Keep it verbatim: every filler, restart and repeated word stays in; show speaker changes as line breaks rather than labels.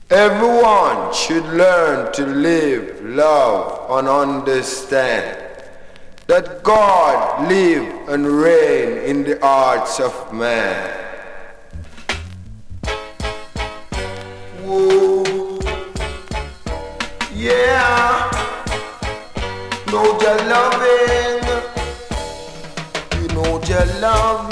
Everyone should learn to live, love, and understand that God live and reign in the hearts of man. Whoa, yeah, know your loving, you know your love.